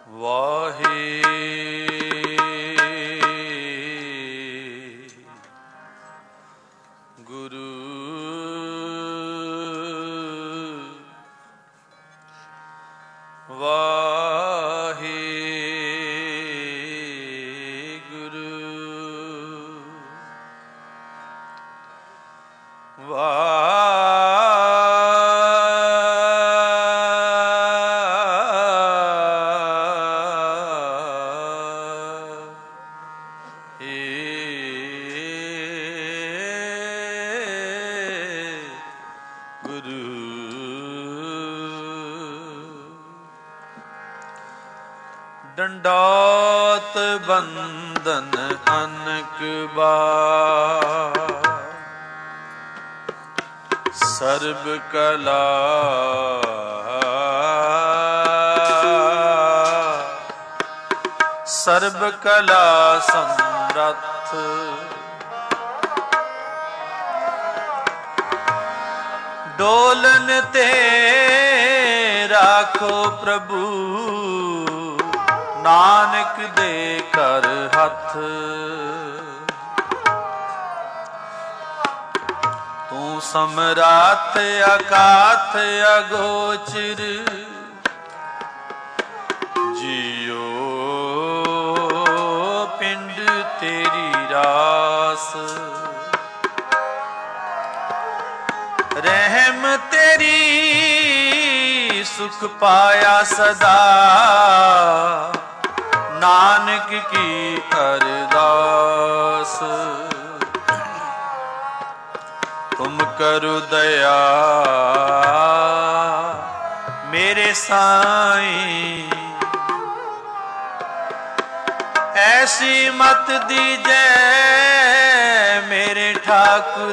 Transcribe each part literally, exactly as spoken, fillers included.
ਵਾਹਿਗੁਰੂ ਡੰਡਾਤ ਬੰਧਨ ਅਨਕ ਬਾਰ ਸਰਬ ਕਲਾ ਸਰਬ ਕਲਾ ਸਮਰੱਥ ਡੋਲਨ ਤੇ ਰਾਖੋ ਪ੍ਰਭੂ ਨਾਨਕ ਦੇ ਕਰ ਹੱਥ ਤੂੰ ਸਮਰਾਤ ਅਕਾਥ ਅਗੋਚਰ ਜੀਓ ਪਿੰਡ ਤੇਰੀ ਰਾਸ ਰਹਿਮ ਤੇਰੀ ਸੁਖ ਪਾਇਆ ਸਦਾ ਨਾਨਕ ਕੀ ਅਰਦਾਸ ਤੁਮ ਕਰੁ ਦਇਆ ਮੇਰੇ ਸਾਈਂ ਐਸੀ ਮਤ ਦੀਜੈ ਮੇਰੇ ਠਾਕੁਰ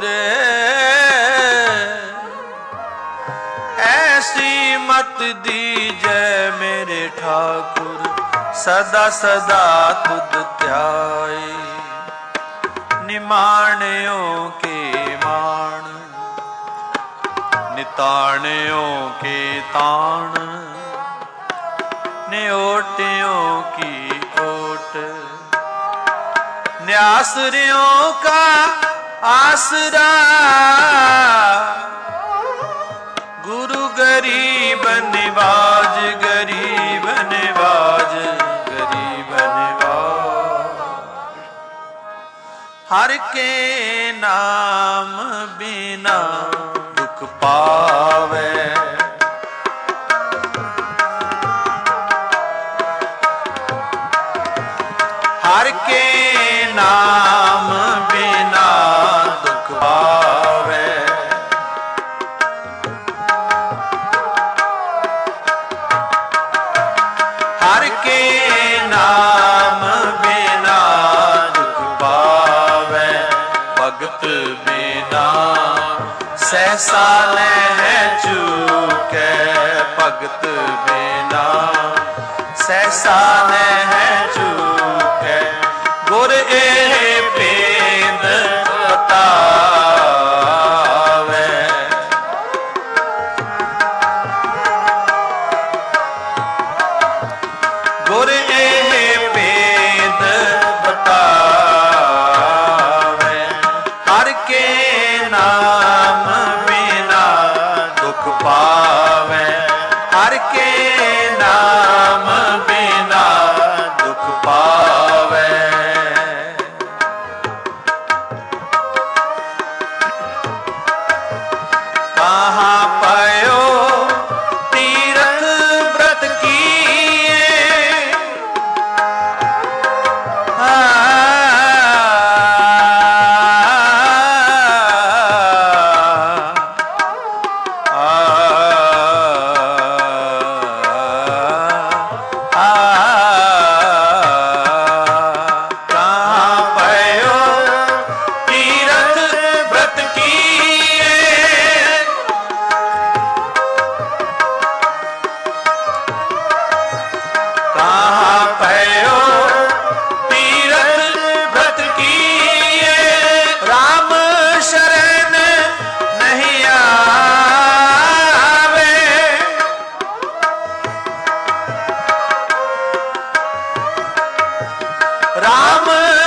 ਐਸੀ ਮਤ ਦੀਜੈ ਮੇਰੇ ਠਾਕੁਰ ਸਦਾ ਸਦਾ ਤੁਧ ਧਿਆਏ ਨਿਮਾਣਿਓ ਕੇ ਮਾਣ ਨਿਤਾਣਿਓ ਕੇ ਤਾਣ ਨਿਓਟਿਓ ਕੀ ਓਟ ਨਿਆਸਰਿਓ ਕਾ ਆਸਰਾ ਗੁਰੂ ਗਰੀਬ ਨਿਵਾਜ ਗਰੀਬ ਨਿਵਾਜ ਗਰੀਬ ਨਿਵਾਜ ਹਰ ਕੇ ਨਾਮ ਬਿਨਾ ਦੁਖ ਪਾਵੇ ਹਰ ਕੇ ਨਾਮ ਬਿਨਾ ਦੁਖ ਪਾਵੇ ਹਰ ਕੇ ਨਾਮ ਬਿਨਾ ਦੁਖ ਪਾਵੇ ਭਗਤ ਬਿਨਾ ਸਹਿਸਾ ਲਹਿ ਚੁਕੈ ਭਗਤ ਬਿਨਾ ਸਹਿਸਾ ਲਹਿ ਚੁਕੈ ਗੁਰ ਇਹ ਭੇਦ ਬਤਾਵੇ ਗੁਰ ਇਹ ਭੇਦ ਬਤਾਵੇ ਹਰ ਕੇ ਨਾਮ ਬਿਨਾ ਦੁਖ ਪਾਵੇ ਹਰ ਕੇ ਨਾਮ ਬਿਨਾ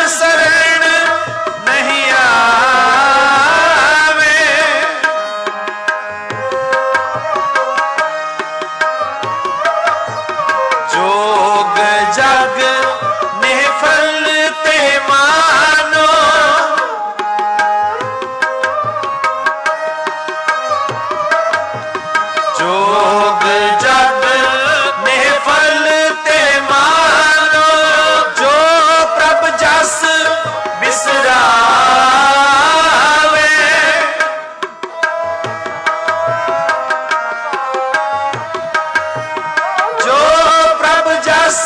शरण नहीं आवे। जोग जग निफल ते मानो, जोग जग निफल ते मानो, जो प्रभ जस बिसरावे। जो प्रभ जस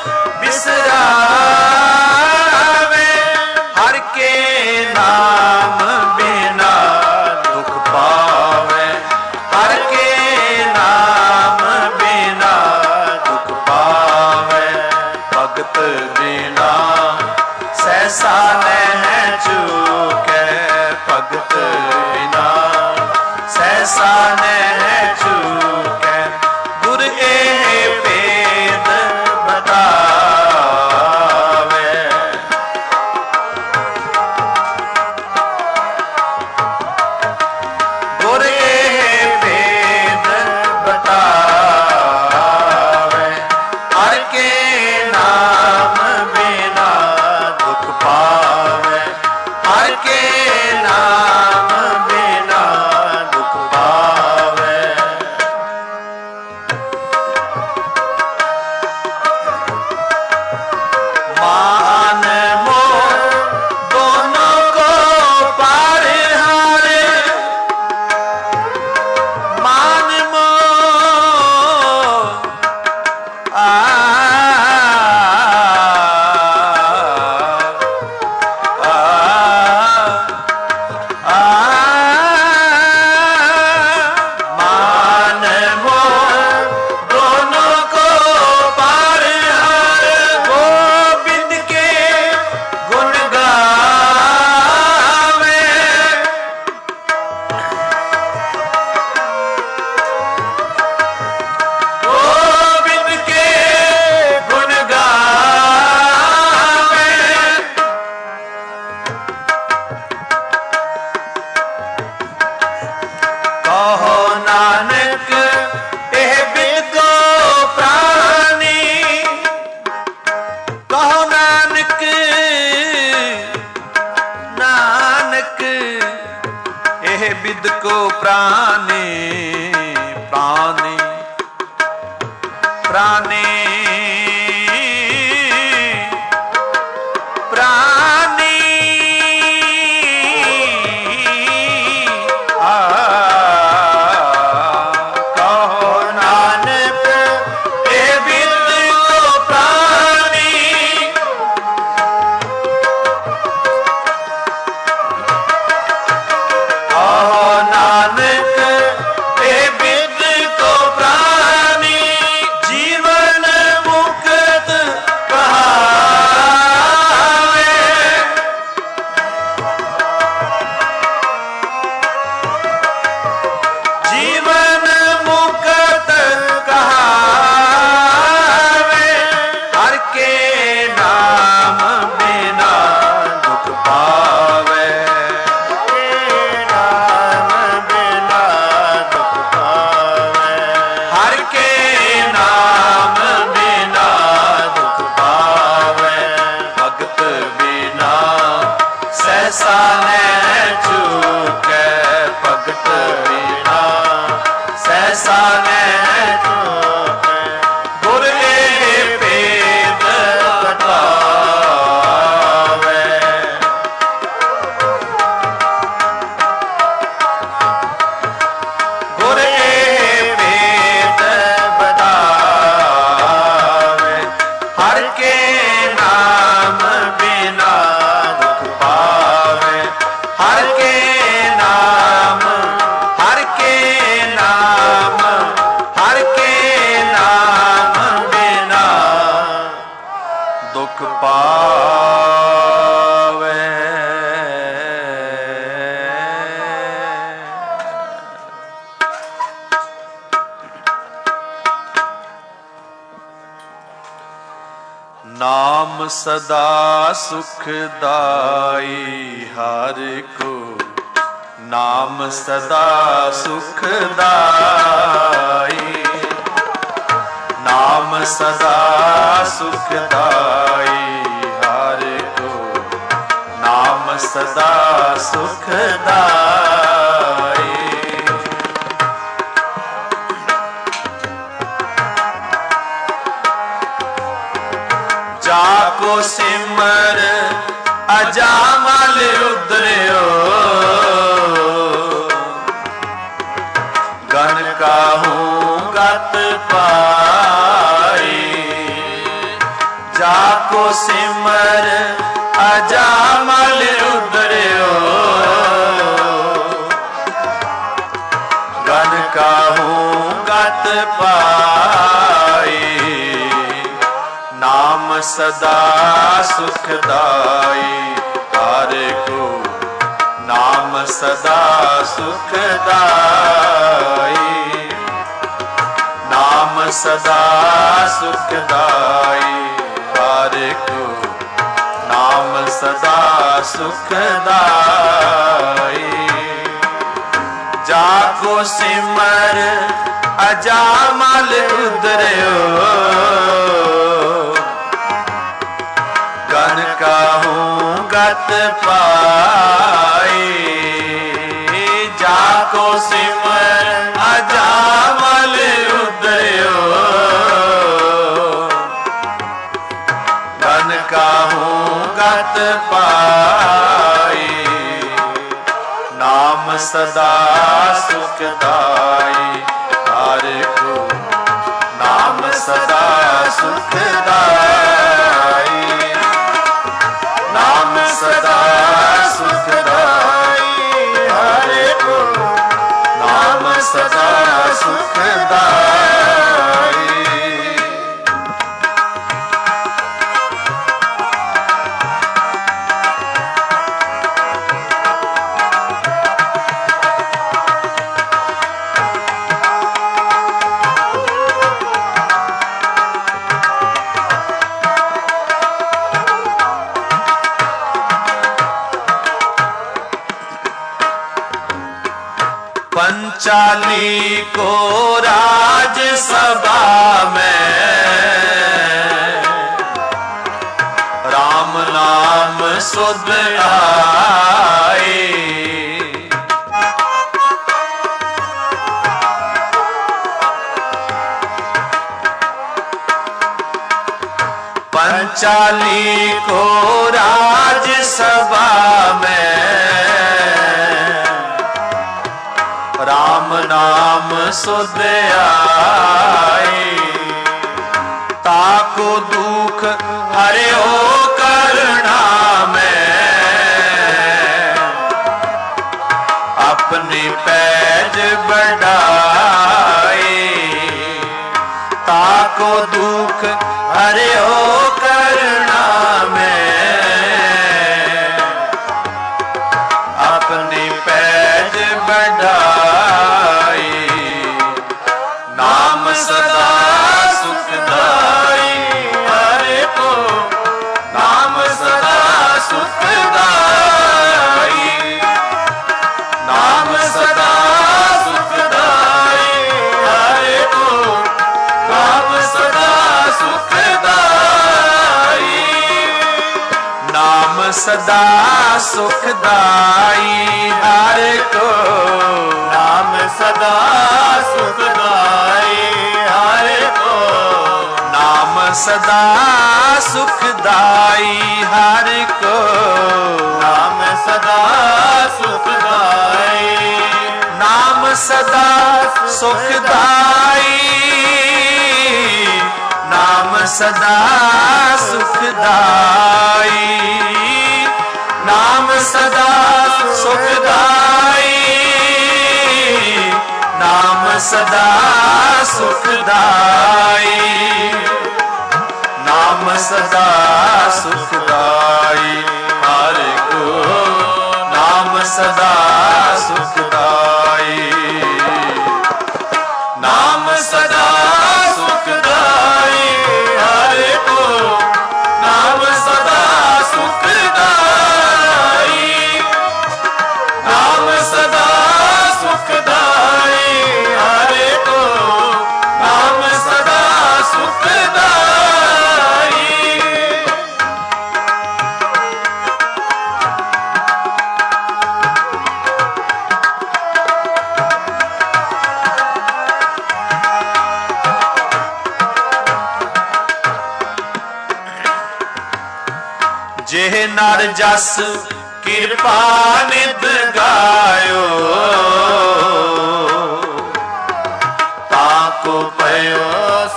बिसरावे, हर के नाम बिना दुख पावे। हर के नाम बिना दुख पावे। भगत बिना सहसा नह चूकै, भगत बिना सहसा नह चूकै। गुर एह भेद बतावे। गुर एह भेद बतावे। हर के नाम बिना दुख पावे। हर के नाम बिना दुख पावे। मान मोह दोनों को पार हारे। मान मोह आ आ आ मान मोह दोनों को पार हार। गोविंद के गुण गावे। गोविंद के गुण गावे। कहो नानक एह बिदो प्राणी। कहो नानक नानक एह बिद को प्राणी। प्राणी प्राणी प्राणी आ कहो नानक ए बिद को प्राणी। कहो नानक ए बिद को प्राणी। जीवन मुक्त कहावे। जीवन मुक्त कहावे। हर के नाम बिना दुख पावे। के नाम बिना दुख पावे। हर के नाम बिना दुख पावे। भगत बिना सहसा नह चूकै। भगत बिना सहसा नह चूकै। गुर एह भेद बतावे। गुर एह भेद बतावे। हर के नाम बिना दुख पावे। हर के नाम हर के नाम हर के नाम बिना दुख पावे। नाम सदा सुखदाई हर को, नाम सदा सुखदाई, नाम सदा सुखदाई हर को, नाम सदा सुखदाई। जाको सिमर अजामल रुद्रयो, गण काहूं गत पाई। जाको सिमर अजामल रुद्रयो, गण काहूं गत पाई। नाम सदा सुखदाई हर को, नाम सदा सुखदाई, नाम सदा सुखदाई हर को, नाम सदा सुखदाई। जाको सिमर अजामल रुद्रयो, गण काहूं गत पाई। जाको सिमर अजामल रुद्रयो, गण काहूं गत पाई। नाम सदा सुखदाई हर को, नाम सदा सुखदाई, नाम सदा सुखदाई हर को, नाम सदा सुखदाई। पंचाली को राज सभा में, राम नाम सुध आए। पंचाली को राज सभा में, राम नाम सुध आए। ताको दुख हरे हो करना में, अपनी पैज बढ़ाए। ताको दुख हरे हो करना में, अपनी पैज बढ़ाई। नाम सदा सुखदाई हर को, नाम सदा सुखदाई, नाम सदा सुखदाई हर को, नाम सदा सुखदाई। नाम सदा सुखदाई हर को, नाम सदा सुखदाई हर को, नाम सदा सुखदाई हर को, नाम सदा सुखदाई, नाम सदा सुखदाई, नाम सदा सुखदाई, नाम सदा सुखदाई, नाम सदा सुखदाई, नाम सदा सुखदाई हर को, नाम सदा सुखदाई, नाम सदा सुखदाई हर को, जेह नर जस कृपा नित गायो ताको पयो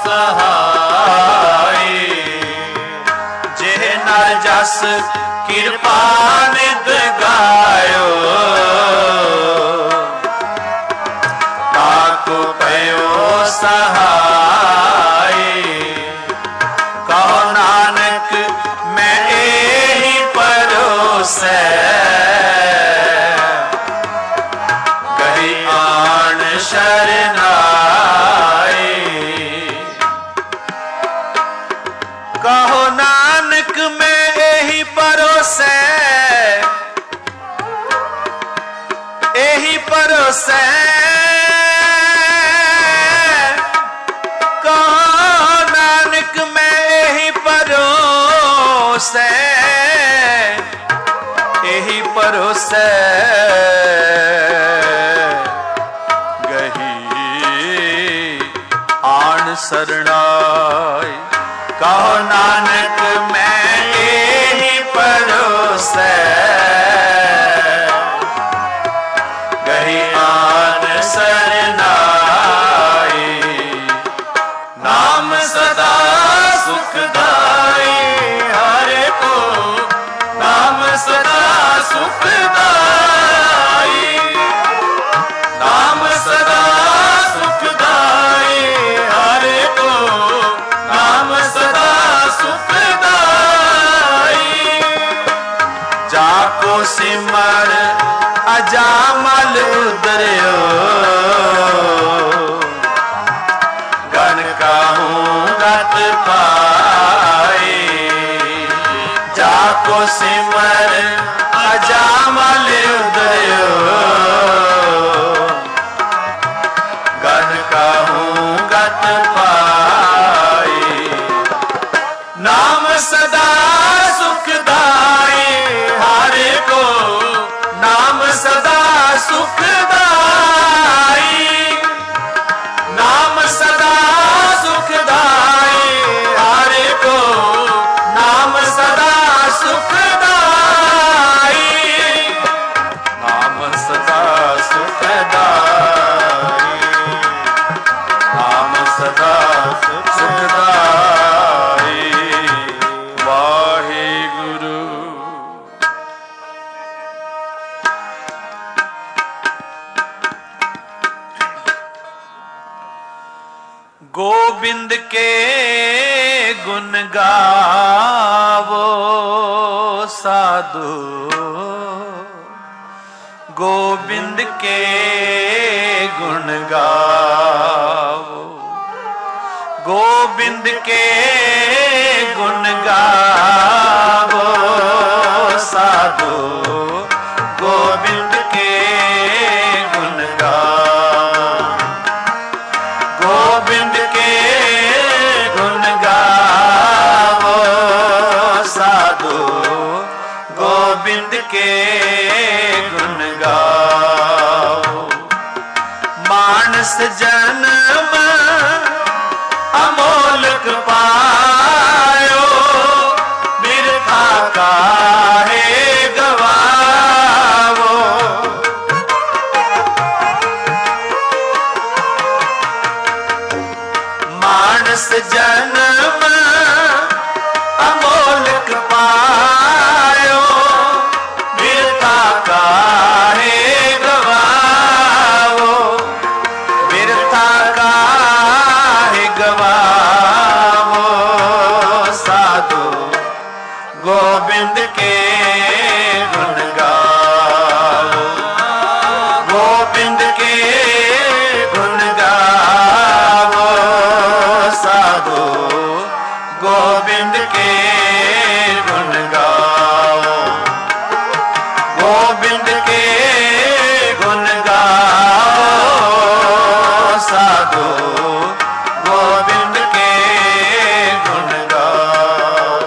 सहाय। जेह नर जस कृपा नित गायो ताको पयो सहाय। कहो नानक मैं एही परोसै कही आन शरनाई। कहो नानक मैं एही परोसै एही परोसै एही परोसै गही आन शरणाई। कहो नानक मैं एही परोसै गही आन शरणाई। नाम सदा सुखदाई हरे को नाम सदा सुखदाई। नाम सदा सुखदाई हरे को नाम सदा सुखदाई। जाको सिमर अजामल उदर्यो गण काहूं गत पाए। जाको सिमर अजामल उदर्यो गण काहूं गत पाए। नाम सदा सुखदाई हरे को नाम सदा सुखदाई। नाम सदा सुखदाई हरे को नाम सदा सुखदाई। नाम सदा सुखदाई नाम सदा सुखदाई। वाहिगुरु। गोविंद के गुण गावो साधु गोविंद के गुण गावो। गोविंद के गुण गावो साधु गोविंद के गुण गावो। गोविंद के गुण गावो साधु गोविंद के गुण गावो। मानस जन्म अमोलक पायो बिरथा काहे गवावो। मानस जन्म अमोलक पायो बिरथा काहे गवावो। बिरथा काहे गवावो साधु गोविंद के गुण गावो। गोविंद के गुण गावो साधु गोविंद के गुण गावो। गोविंद के गुण गावो साधु गोविंद के गुण गावो।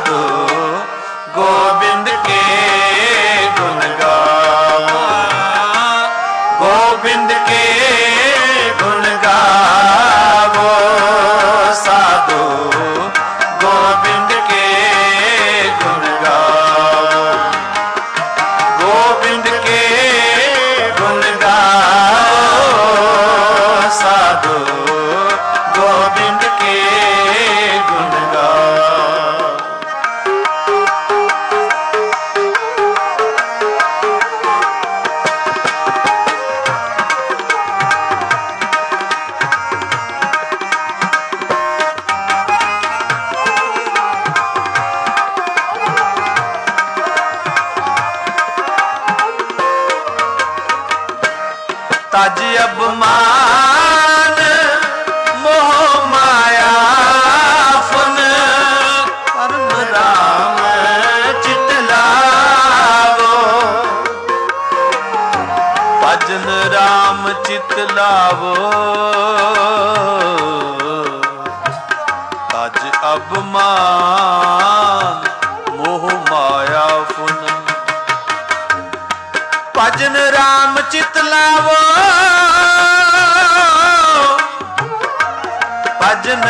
साधु गोविंद के गुण गाओ, गोविंद के गुण गाओ, साधु गोविंद के गुण गाओ, गोविंद के गुण गाओ, साधु गोविंद के गुण गाओ। तज अभिमान मोह माया फुन, परम राम चित लावो, भजन राम चित लावो, तज अभिमान मोह माया फुन, भजन राम चित लावो, भजन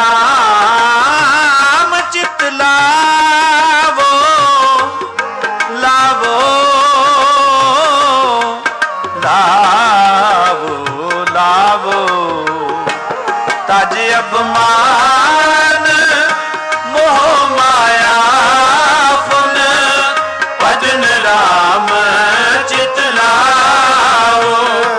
राम चित लावो, लावो, लावो, लावो, तज अभिमान मोह माया फुन, भजन राम चित लाओ,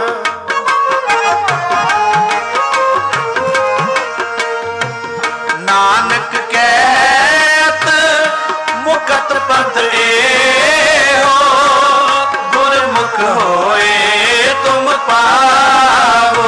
नानक कहत मुकत पंथ ए हो, गुरमुख होए तुम पावो,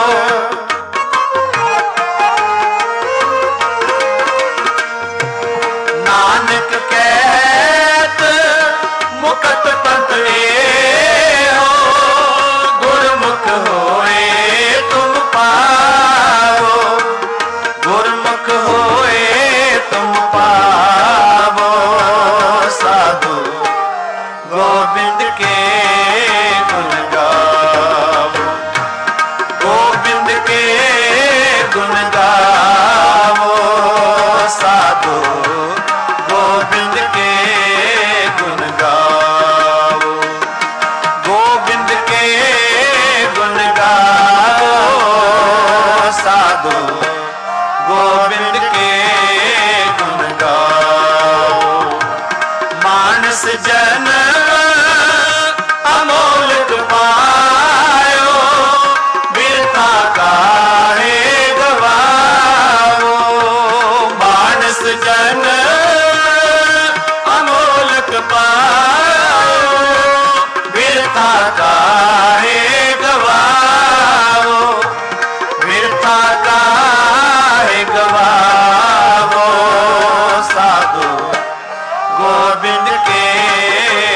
नानक कहत मुकत पंथ ए हो, गुरमुख होए तुम पावो, गुरमुख होए तुम पावो, साधु गोविंद के गुण गाओ, गोविंद के गुण गाओ, साधु गोविंद के गुण गाओ, गोविंद के गुण गाओ, साधु गोविंद के गुण गाओ। मानस जन्म अमोलक पायो, बिरथा काहे गवाओ, मानस जन्म अमोलक पायो, बिरथा काहे गवाओ, बिरथा काहे गवाओ, साधु गोविंद के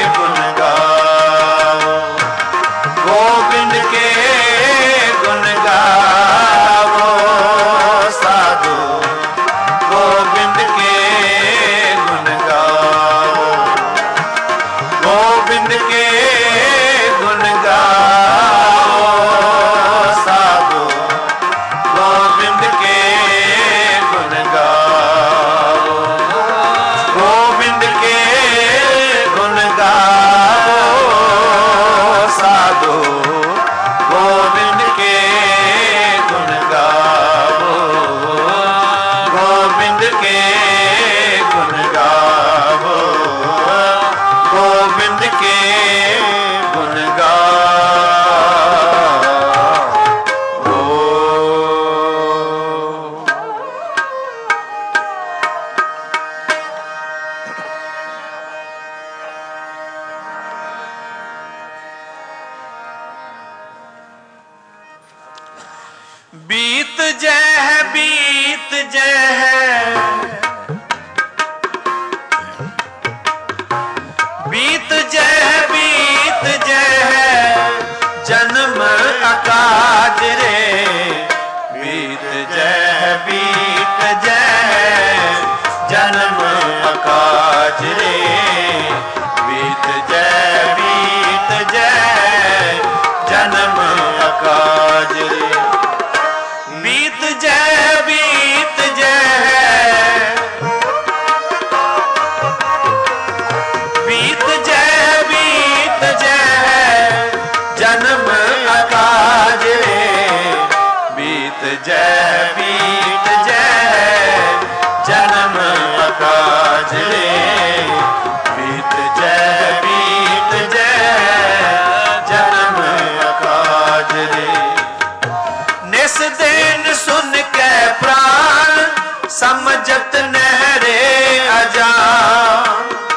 काज रे बीत जय बीत जय जन्म काज रे। निस दिन सुन के प्राण समझत नहरे अजान।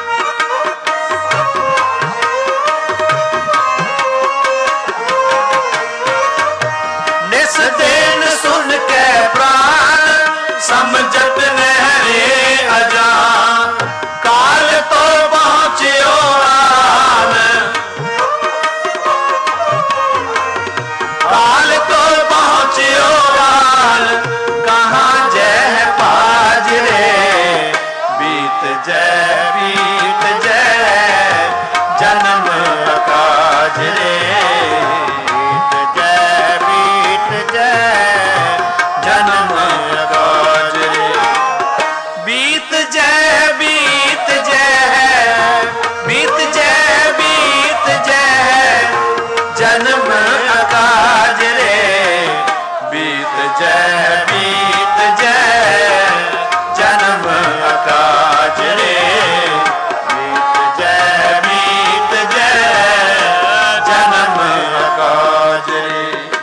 निस दिन सुन के प्राण समझत नहरे अजान। काल तो पहुंचियो आन काल तो पहुंचियो आन कहाँ जय पाज रे बीत जय बीत जय जन्म काज रे बीत जय बीत जय जन्म काज रे बीत जय बीत जय बीत जय बीत जय जन्म काज रे बीत जय बीत जय जन्म काज रे बीत जय बीत जय जन्म काज रे।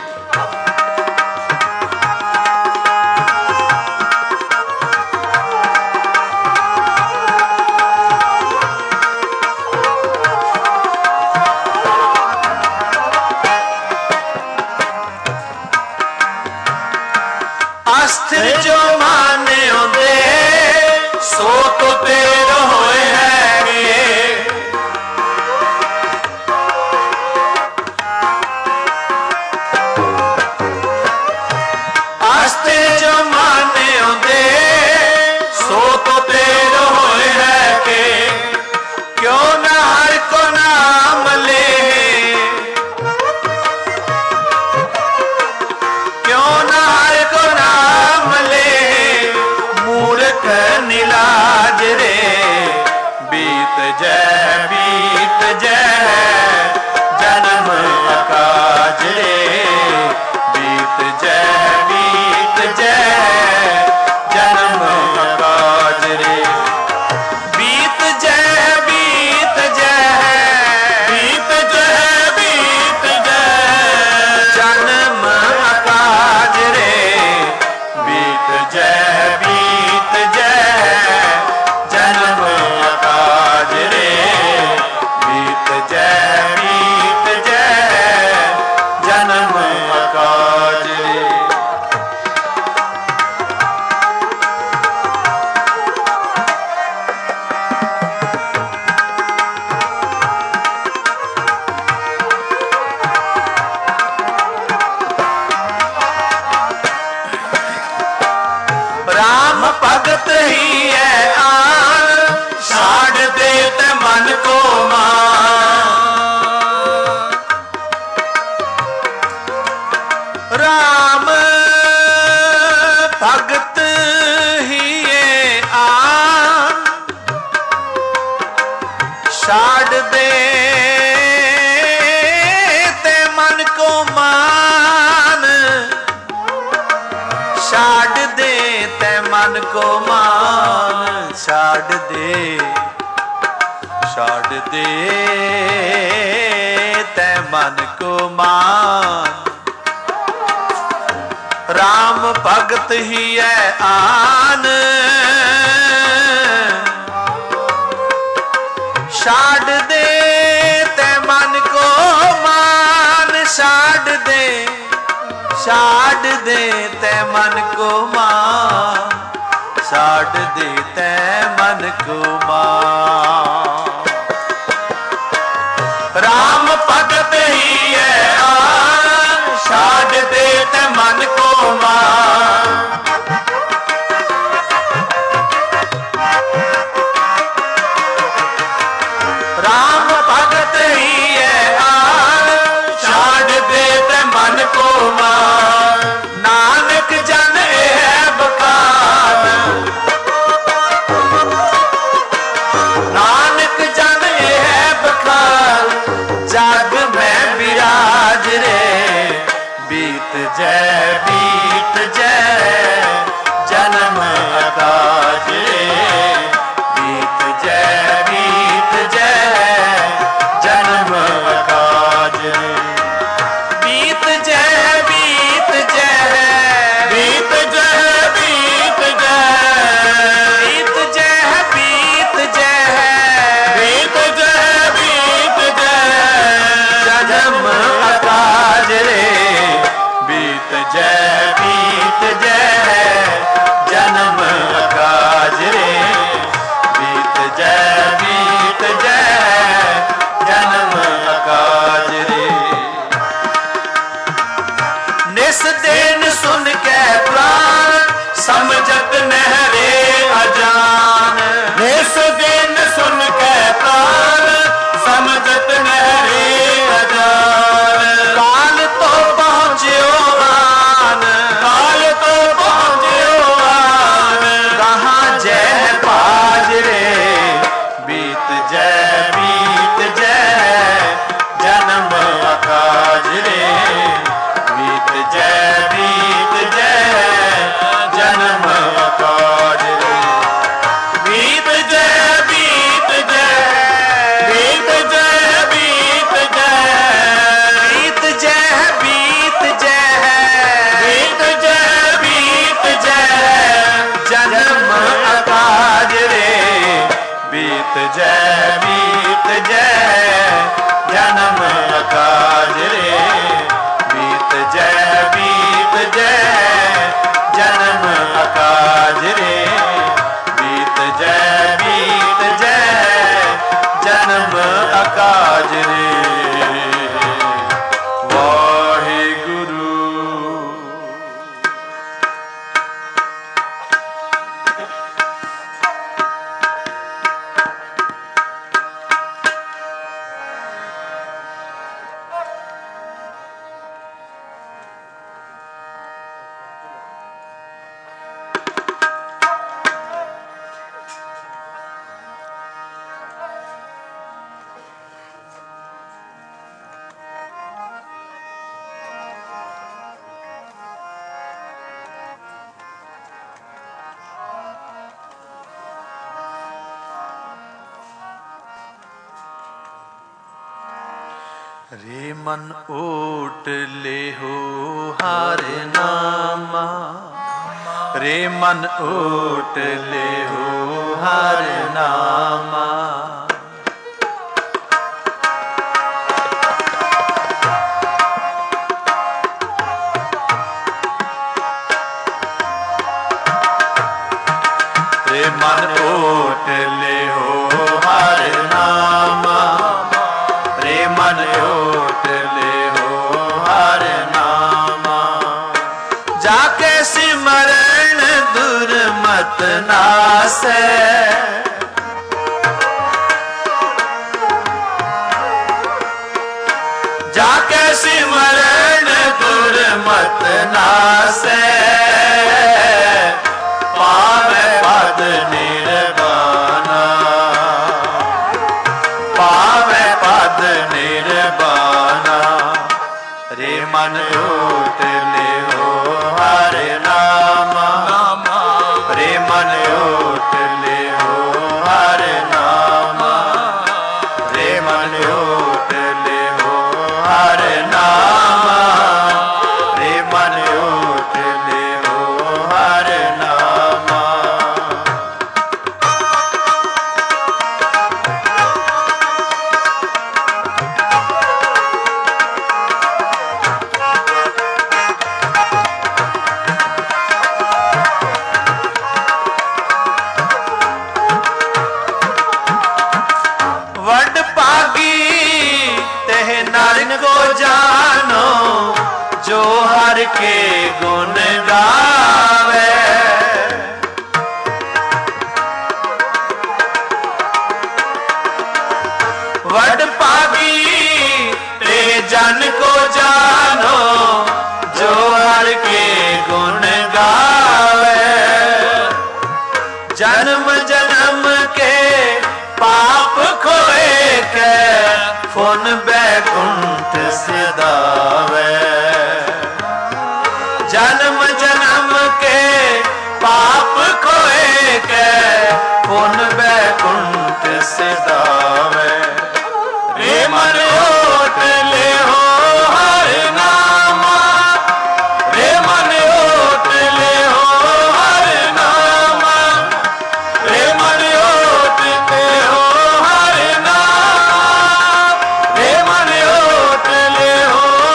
अस्थिर जो माने दे सो तो तेर होए हैगे। अस्थिर जो माने दे सो तो तेर होए हैगे। क्यों न हर को नाम ले क्यों न हर को नाम ले मूर्ख नीलाज रे बीत जय बीत जय जन्म काज रे बीत जय बीत जय जन्म काज रे बीत जय बीत जय बीत जय बीत जय जन्म काज रे बीत जय बीत जय जन्म काज रे बीत जय बीत जय जन्म काज रे। राम भगत ही है आन छाड़ दे ते मन को मान। राम भगत ही है आन छाड़ दे ते मन को मान। छाड़ दे ते मन को मान छाड़ दे छाड़ दे ते मन को मान। राम भगत ही है आन छाड़ दे ते मन को मान। छाड़ दे छाड़ दे ते मन को मान छाड़ दे ते मन को मान। राम भगत ही है आन छाड़ दे ते मन को मान। राम भगत ही है आन छाड़ दे ते मन को मान। नानक जन है बखान बीत जय बीत जय जन्म अकाज रे, बीत जय बीत जय जन्म अकाज रे, बीत जय बीत जय जन्म अकाज रे। रे मन ओट ले हो हर नामा, रे मन ओट ले हो हर नामा, रे मन ओट ले हो हर नामा, रे मन ओट ले हो हर नामा, जाके सिमरन दुर्मत नासै, जाके सिमरन दुर्मत नासै, पावे पद निर्वाणा, पावे पद निर्वाणा, रे मन ओट ले हो हर नामा, रे मन ओट ले हो हर नामा, रे मन ओट ले हो हर नामा, रे मन ओट ले हो हर नामा। वड पागी तेह नर को जानो, जो हर के गुण गावे, वड पागी तेह जन को जानो, जो हर के गुण गावे, जन्म जन्म के पाप खोए के फुन बैकुंठ सिधावे, जन्म जन्म के पाप खोए के फुन बैकुंठ सिधावे, रे मन ओट ले हो हर नामा, रे मन ओट ले हो हर नामा, रे मन ओट ले हो हर नामा, रे मन ओट ले हो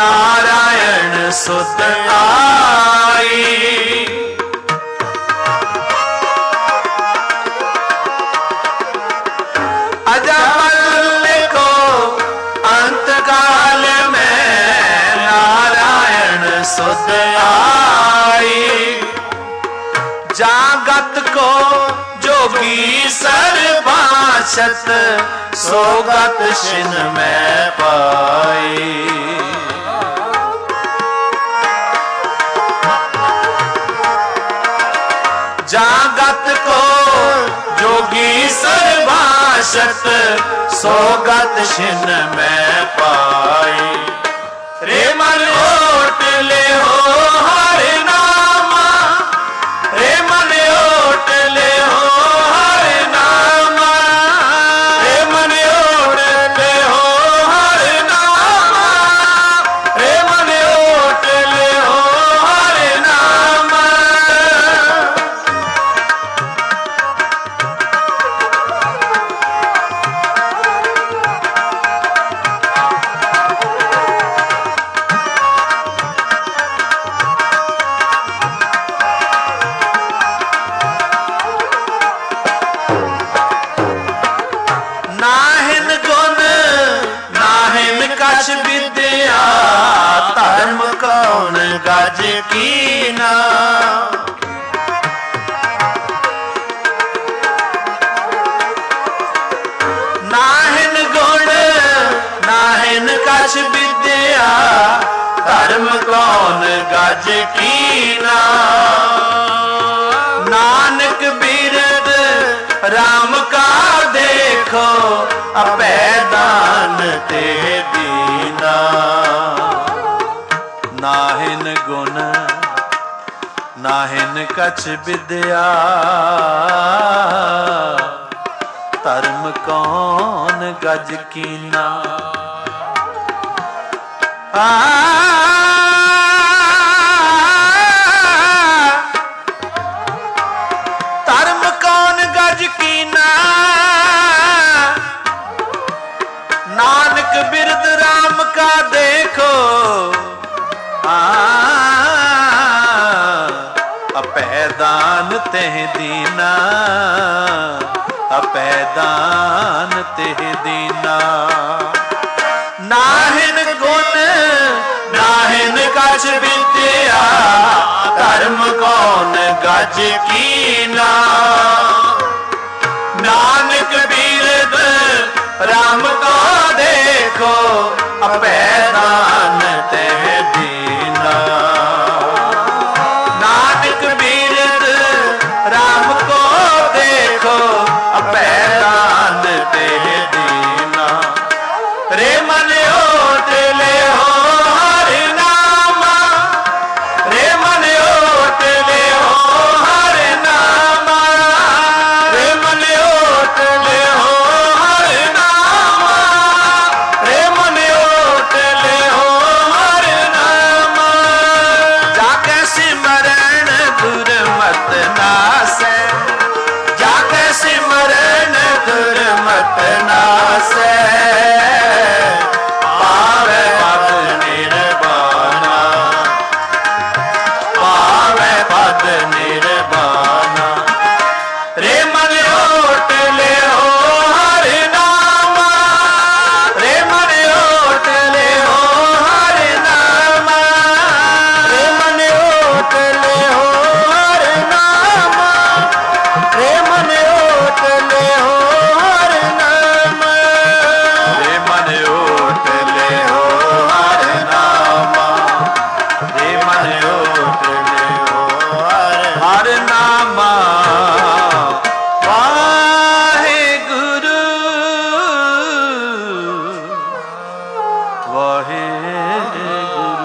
नारायण सुत आई। अजमल को अंत काल में नारायण सुत आई। जागत को जोगी सर्वभाषत सोगत छिन में पाई। जागत को जोगी सर्वभाषत सोगत छिन में पाई। रे मन ओट ले हो हर नामा, रे मन ओट ले हो हर नामा, रे मन ओट ले हो हर नामा, रे मन ओट ले हो हर नामा। नाहिन गुण नाहिन कछ विद्या, धर्म कौन गज कीना। नाहिन गुण नाहिन कछ विद्या, धर्म कौन गज कीना। नानक बिरद राम का देखो, अपैदान ते दीना। नाहिन गुण नाहिन कछ विद्या, धर्म कौन गज कीना। आ धर्म कौन गज कीना। नानक बिरद राम का देखो, आ अपैदान तेह दीना, अपैदान तेह दीना। नाहिन गुण नाहिन कछ विद्या, धर्म कौन गज कीना। नानक बिरद राम को देखो, अपैदान तेह दीना। नानक बिरद राम को देखो, अपैदान तेह दीना। रे मन ओट ले हो हर नामा, रे मन ओट ले हो हर नामा, रे मन ओट ले हो हर नामा, रे मन ओट ले हो हर नामा। जाके सिमरन दुर्मत नासै, जाके सिमरन दुर्मत नासै। पावे पद निर्वाणा, पावे पद निर्वाणा। रे मन ओट ले हो हर नामा, रे मन ओट ले हो हर नामा, रे मन ओट ले हो हर नामा, रे मन ओट ले हो हर नामा। रे मन ओट ले हो हर नामा, रे मन ओट ले हो हर हर नामा। वाहेगुरु वाहेगुरु।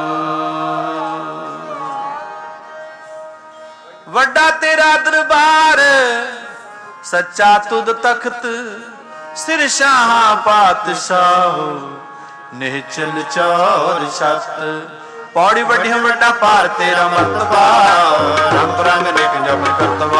वड्डा तेरा दरबार, सच्चा तुद तख्त, सिर शाह पातशाह, निहचल चौर छत। पौड़ी वड्डी वड्डा पार तेरा मर्तबा, रंग रंग निक जब करतबा।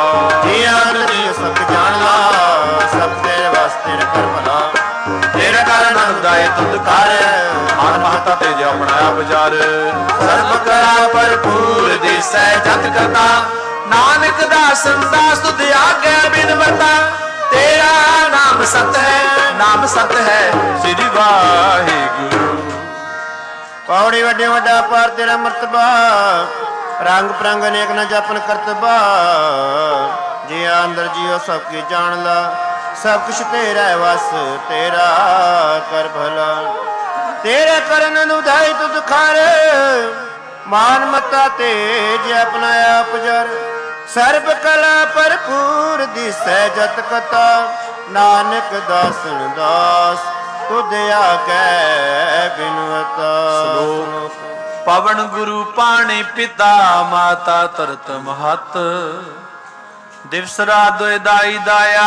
सत जाना सब तेरे वास्ते कर भला, तेरा कारण अनुदाय तुद कर, ਮਾਨ ਮਹਤਾ ਤੇ ਜੇ ਆਪਣਾ ਆਪ ਜਰ ਸਰਬ ਕਲਾ ਭਰਪੂਰ ਦਿਸੈ ਜਤ ਕਥਾ ਨਾਨਕ ਦਾਸਨ ਦਾਸ ਤੁਧ ਆਗੈ ਬਿਨ ਵਰਤਾ ਤੇਰਾ ਨਾਮ ਸਤ ਹੈ ਨਾਮ ਸਤ ਹੈ ਸ੍ਰੀ ਵਾਹਿਗੁਰੂ। ਪੌੜੀ ਵੱਡੇ ਵੱਡਾ ਪਾਰ ਤੇਰਾ ਮਰਤਬਾ ਰੰਗ ਪ੍ਰੰਗ ਅਨੇਕ ਨ ਜਪਨ ਕਰਤਬਾ ਜੀ ਅੰਦਰ ਜੀਓ ਸਭ ਕੀ ਜਾਣ ਲਾ ਸਭ ਕੁਛ ਤੇਰਾ ਵਸ ਤੇਰਾ ਕਰ ਭਲਾ ਤੇਰੇ ਕਰਨ ਨੂੰ ਧਾਈ ਤੁਧ ਖਾਰ ਮਾਨ ਮਤਾ ਤੇ ਜੇ ਆਪਣਾ ਆਪ ਜਰ ਸਰਬ ਕਲਾ ਭਰਪੂਰ ਦਿਸੈ ਜਤ ਕਥਾ ਨਾਨਕ ਦਾਸਨ ਦਾਸ ਤੁਧ ਆਗੈ ਬਿਨਵਤਾ। ਸ਼ਲੋਕ ਪਵਨ ਗੁਰੂ ਪਾਣੀ ਪਿਤਾ ਮਾਤਾ ਤਰਤ ਮਹਤ ਦਿਵਸ ਰਾਤ ਦੋਇ ਦਾਈ ਦਾਇਆ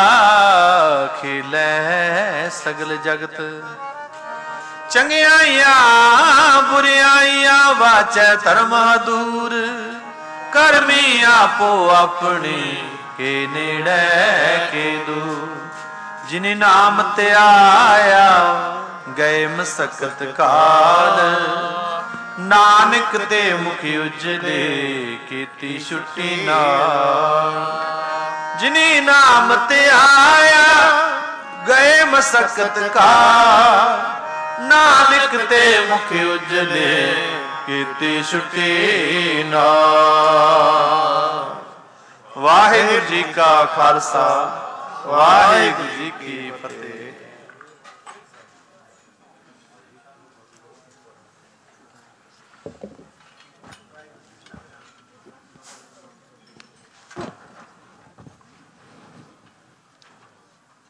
ਖੇਲੈ ਸਗਲ ਜਗਤ ਚੰਗਿਆਈਆਂ ਬੁਰਿਆਈਆਂ ਵਾਚੈ ਧਰਮ ਦੂਰ ਕਰਮੀ ਆਪੋ ਆਪਣੇ ਕੇ ਨੇੜੇ ਕੇ ਦੂਰ ਜਿਨੇ ਨਾਮ ਧਿਆਇਆ ਗਏ ਮਸਕਤ ਕਾਲ ਨਾਨਕ ਤੇ ਮੁਖ ਉਜਲੇ ਕੀਤੀ ਛੁੱਟੀ ਨਾਲ ਜਿਨੇ ਨਾਮ ਧਿਆਇਆ ਗਏ ਮਸਕਤ ਕਾਲ ਨਾਨਕ ਤੇ ਮੁਖ ਉਜਲੇ ਕੀਤੀ ਛੁੱਟੀ ਨਾਲ। ਵਾਹਿਗੁਰੂ ਜੀ ਕਾ ਖਾਲਸਾ ਵਾਹਿਗੁਰੂ ਜੀ ਕੀ ਫਤਿਹ।